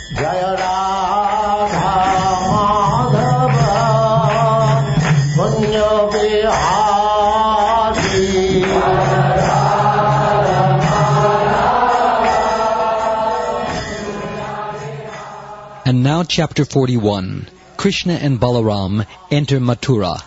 Jaya Radha Madhava Kunja Bihari. And now chapter 41. Krishna and Balaram enter Mathura.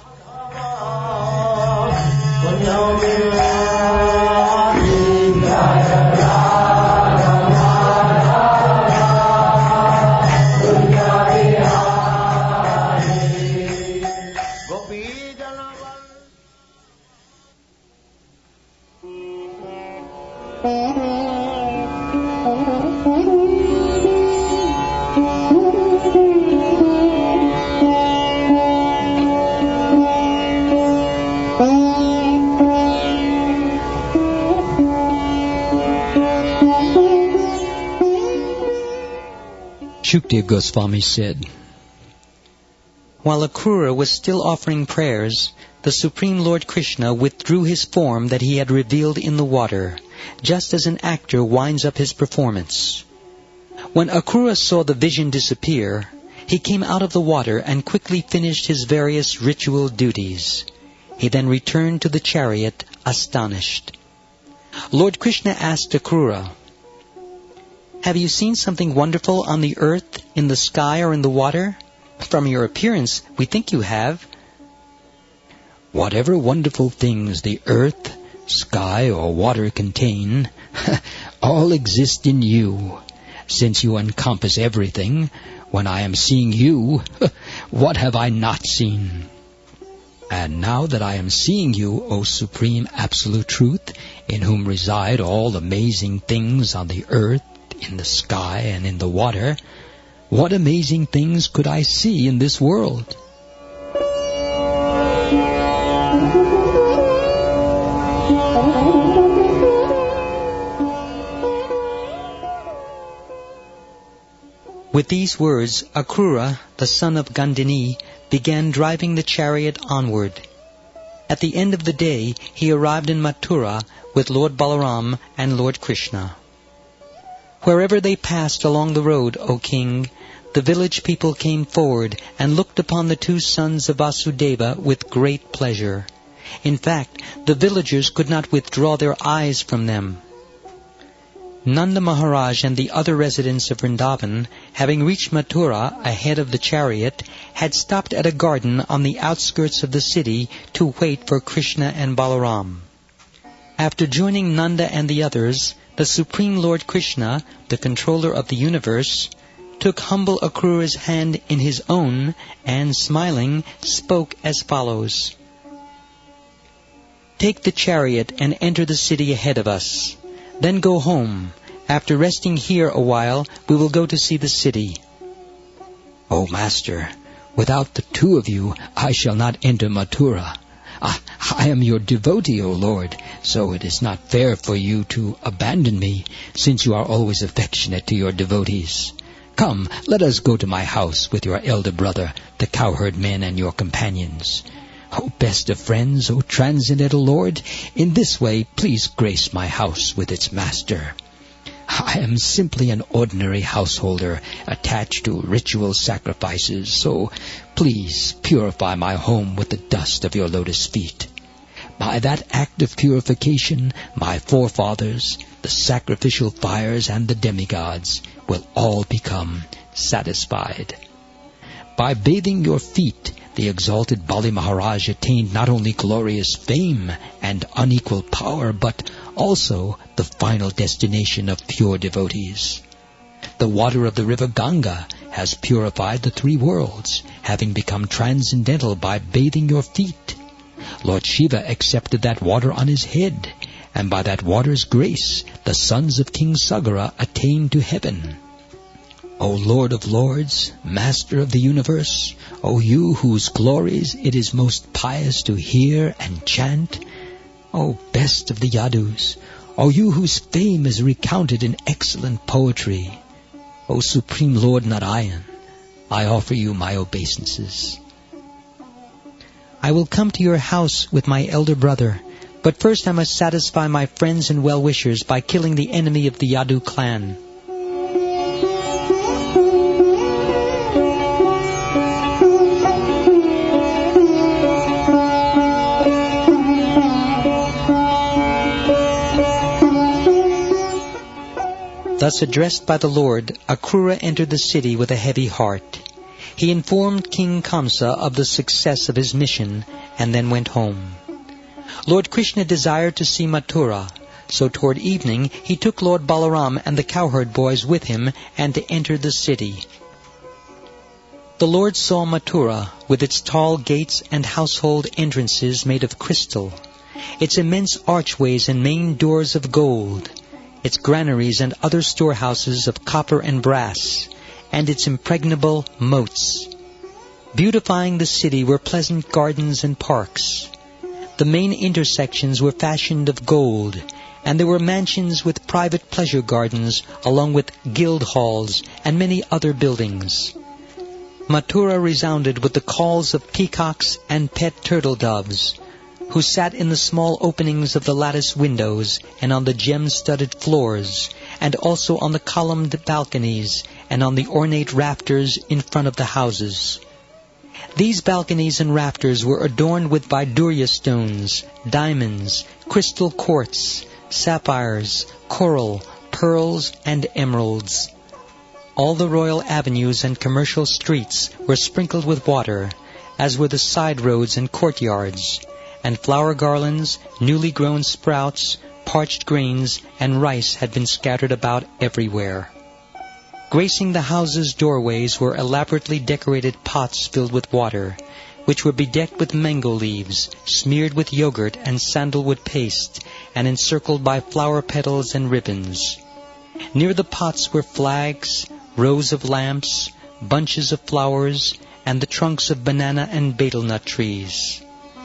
Shukdev Goswami said, while Akrura was still offering prayers, the Supreme Lord Krishna withdrew his form that he had revealed in the water, just as an actor winds up his performance. When Akrura saw the vision disappear, he came out of the water and quickly finished his various ritual duties. He then returned to the chariot, astonished. Lord Krishna asked Akrura, have you seen something wonderful on the earth, in the sky, or in the water? From your appearance, we think you have. Whatever wonderful things the earth, sky, or water contain, all exist in you. Since you encompass everything, when I am seeing you, what have I not seen? And now that I am seeing you, O Supreme Absolute Truth, in whom reside all amazing things on the earth, in the sky, and in the water, what amazing things could I see in this world? With these words, Akrura, the son of Gandhini, began driving the chariot onward. At the end of the day, he arrived in Mathura with Lord Balaram and Lord Krishna. Wherever they passed along the road, O king, the village people came forward and looked upon the two sons of Vasudeva with great pleasure. In fact, the villagers could not withdraw their eyes from them. Nanda Maharaj and the other residents of Vrindavan, having reached Mathura ahead of the chariot, had stopped at a garden on the outskirts of the city to wait for Krishna and Balaram. After joining Nanda and the others, the Supreme Lord Krishna, the controller of the universe, took humble Akrura's hand in his own and, smiling, spoke as follows. Take the chariot and enter the city ahead of us. Then go home. After resting here a while, we will go to see the city. O Master, without the two of you, I shall not enter Mathura. I am your devotee, O Lord, so it is not fair for you to abandon me, since you are always affectionate to your devotees. Come, let us go to my house with your elder brother, the cowherd men, and your companions. O best of friends, O transcendental Lord, in this way please grace my house with its master. I am simply an ordinary householder attached to ritual sacrifices, so please purify my home with the dust of your lotus feet. By that act of purification, my forefathers, the sacrificial fires, and the demigods will all become satisfied. By bathing your feet, the exalted Bali Maharaj attained not only glorious fame and unequaled power, but also the final destination of pure devotees. The water of the river Ganga has purified the three worlds, having become transcendental by bathing your feet. Lord Shiva accepted that water on his head, and by that water's grace, the sons of King Sagara attained to heaven. O Lord of Lords, Master of the universe, O you whose glories it is most pious to hear and chant, O best of the Yadus, O you whose fame is recounted in excellent poetry, O Supreme Lord Narayan, I offer you my obeisances. I will come to your house with my elder brother, but first I must satisfy my friends and well-wishers by killing the enemy of the Yadu clan. Thus addressed by the Lord, Akrura entered the city with a heavy heart. He informed King Kamsa of the success of his mission and then went home. Lord Krishna desired to see Mathura, so toward evening he took Lord Balaram and the cowherd boys with him and entered the city. The Lord saw Mathura with its tall gates and household entrances made of crystal, its immense archways and main doors of gold, its granaries and other storehouses of copper and brass, and its impregnable moats. Beautifying the city were pleasant gardens and parks. The main intersections were fashioned of gold, and there were mansions with private pleasure gardens, along with guild halls and many other buildings. Mathura resounded with the calls of peacocks and pet turtle doves, who sat in the small openings of the lattice windows and on the gem-studded floors, and also on the columned balconies and on the ornate rafters in front of the houses. These balconies and rafters were adorned with Vaidurya stones, diamonds, crystal quartz, sapphires, coral, pearls, and emeralds. All the royal avenues and commercial streets were sprinkled with water, as were the side roads and courtyards, and flower garlands, newly grown sprouts, parched grains, and rice had been scattered about everywhere. Gracing the houses' doorways were elaborately decorated pots filled with water, which were bedecked with mango leaves, smeared with yogurt and sandalwood paste, and encircled by flower petals and ribbons. Near the pots were flags, rows of lamps, bunches of flowers, and the trunks of banana and betel nut trees.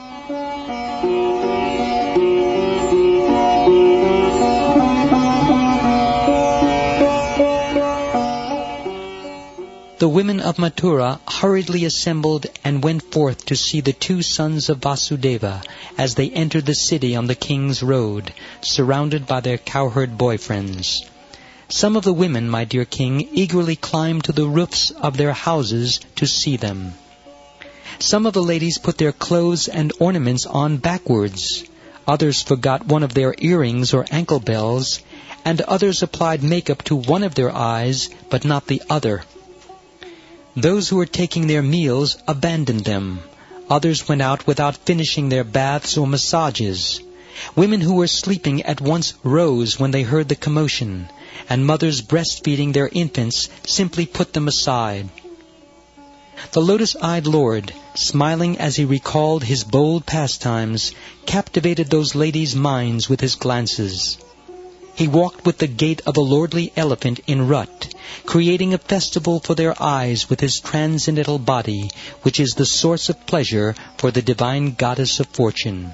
The women of Mathura hurriedly assembled and went forth to see the two sons of Vasudeva as they entered the city on the king's road, surrounded by their cowherd boyfriends. Some of the women, my dear king, eagerly climbed to the roofs of their houses to see them. Some of the ladies put their clothes and ornaments on backwards. Others forgot one of their earrings or ankle bells, and others applied makeup to one of their eyes, but not the other. Those who were taking their meals abandoned them. Others went out without finishing their baths or massages. Women who were sleeping at once rose when they heard the commotion, and mothers breastfeeding their infants simply put them aside. The lotus-eyed Lord, smiling as he recalled his bold pastimes, captivated those ladies' minds with his glances. He walked with the gait of a lordly elephant in rut, creating a festival for their eyes with his transcendental body, which is the source of pleasure for the divine goddess of fortune.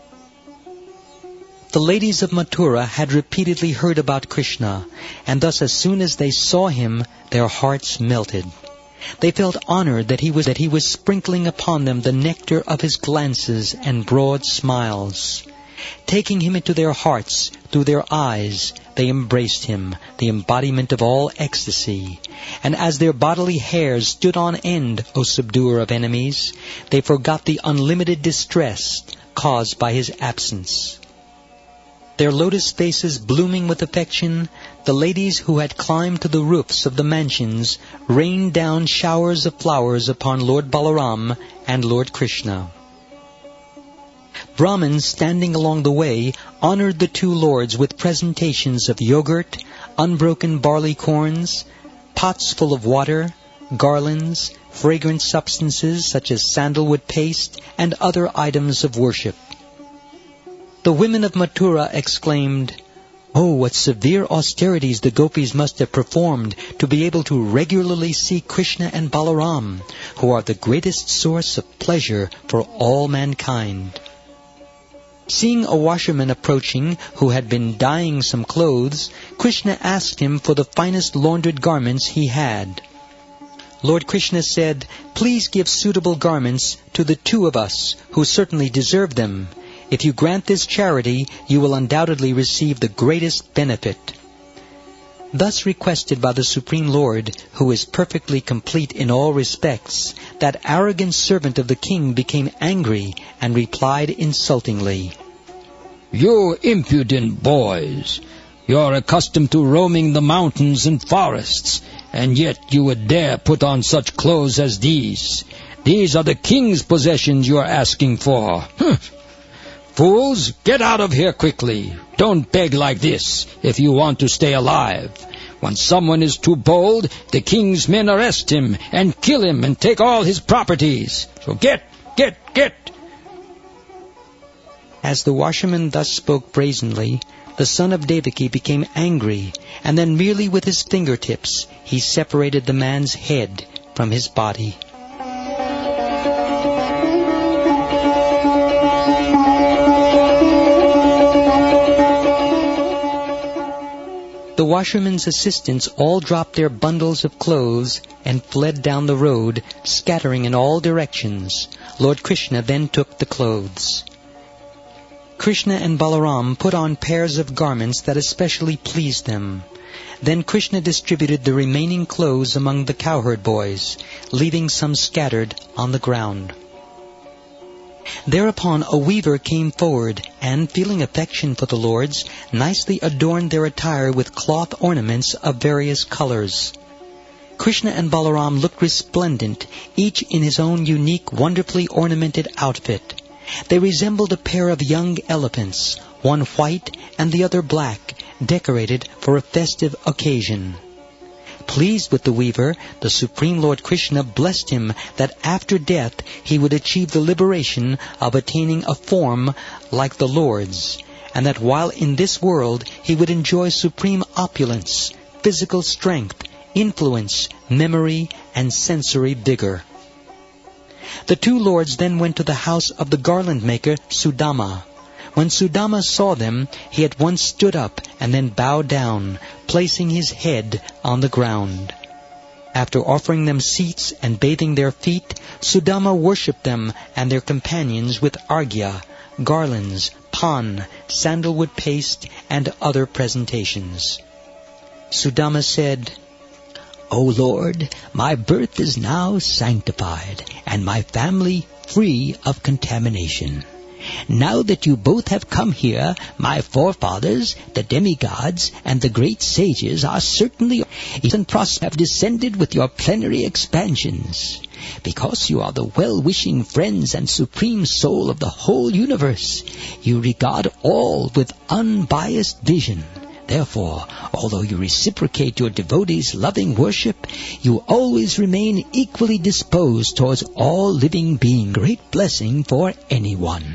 The ladies of Mathura had repeatedly heard about Krishna, and thus as soon as they saw him, their hearts melted. They felt honored that he was sprinkling upon them the nectar of his glances and broad smiles. Taking him into their hearts through their eyes, they embraced him, the embodiment of all ecstasy. And as their bodily hairs stood on end, O subduer of enemies, they forgot the unlimited distress caused by his absence. Their lotus faces blooming with affection, the ladies who had climbed to the roofs of the mansions rained down showers of flowers upon Lord Balaram and Lord Krishna. Brahmins standing along the way honored the two lords with presentations of yogurt, unbroken barley corns, pots full of water, garlands, fragrant substances such as sandalwood paste, and other items of worship. The women of Mathura exclaimed, "Oh, what severe austerities the gopis must have performed to be able to regularly see Krishna and Balaram, who are the greatest source of pleasure for all mankind." Seeing a washerman approaching who had been dyeing some clothes, Krishna asked him for the finest laundered garments he had. Lord Krishna said, "Please give suitable garments to the two of us, who certainly deserve them. If you grant this charity, you will undoubtedly receive the greatest benefit." Thus requested by the Supreme Lord, who is perfectly complete in all respects, that arrogant servant of the king became angry and replied insultingly, "You impudent boys! You're accustomed to roaming the mountains and forests, and yet you would dare put on such clothes as these. These are the king's possessions you're asking for. Fools, get out of here quickly. Don't beg like this if you want to stay alive. When someone is too bold, the king's men arrest him and kill him and take all his properties. So get! As the washerman thus spoke brazenly, the son of Devaki became angry, and then merely with his fingertips he separated the man's head from his body. The washerman's assistants all dropped their bundles of clothes and fled down the road, scattering in all directions. Lord Krishna then took the clothes. Krishna and Balaram put on pairs of garments that especially pleased them. Then Krishna distributed the remaining clothes among the cowherd boys, leaving some scattered on the ground. Thereupon a weaver came forward and, feeling affection for the lords, nicely adorned their attire with cloth ornaments of various colors. Krishna and Balaram looked resplendent, each in his own unique, wonderfully ornamented outfit. They resembled a pair of young elephants, one white and the other black, decorated for a festive occasion. Pleased with the weaver, the Supreme Lord Krishna blessed him that after death he would achieve the liberation of attaining a form like the Lord's, and that while in this world he would enjoy supreme opulence, physical strength, influence, memory, and sensory vigor. The two lords then went to the house of the garland maker Sudama. When Sudama saw them, he at once stood up and then bowed down, placing his head on the ground. After offering them seats and bathing their feet, Sudama worshipped them and their companions with arghya, garlands, pan, sandalwood paste, and other presentations. Sudama said, "O Lord, my birth is now sanctified, and my family free of contamination. Now that you both have come here, my forefathers, the demigods, and the great sages are certainly and have descended with your plenary expansions. Because you are the well-wishing friends and supreme soul of the whole universe, you regard all with unbiased vision. Therefore, although you reciprocate your devotees' loving worship, you always remain equally disposed towards all living beings. Great blessing for anyone."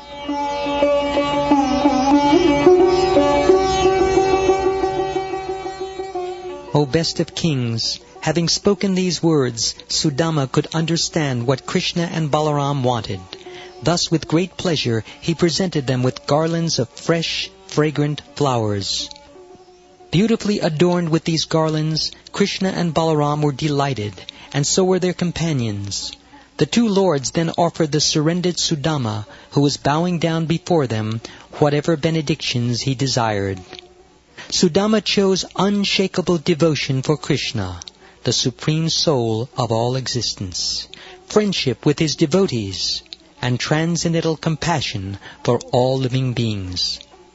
O best of kings, having spoken these words, Sudama could understand what Krishna and Balaram wanted. Thus with great pleasure he presented them with garlands of fresh, fragrant flowers. Beautifully adorned with these garlands, Krishna and Balaram were delighted, and so were their companions. The two lords then offered the surrendered Sudama, who was bowing down before them, whatever benedictions he desired. Sudama chose unshakable devotion for Krishna, the supreme soul of all existence, friendship with his devotees, and transcendental compassion for all living beings.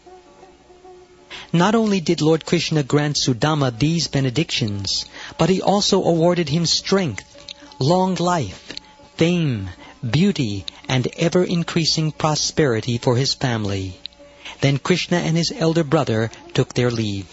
Not only did Lord Krishna grant Sudama these benedictions, but he also awarded him strength, long life, fame, beauty, and ever-increasing prosperity for his family. Then Krishna and his elder brother took their leave.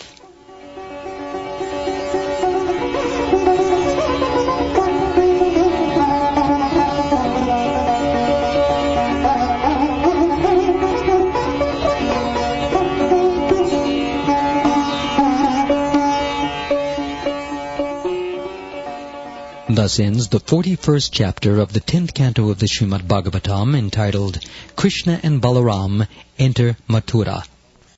Thus ends the 41st chapter of the 10th canto of the Srimad Bhagavatam, entitled Krishna and Balaram Enter Mathura.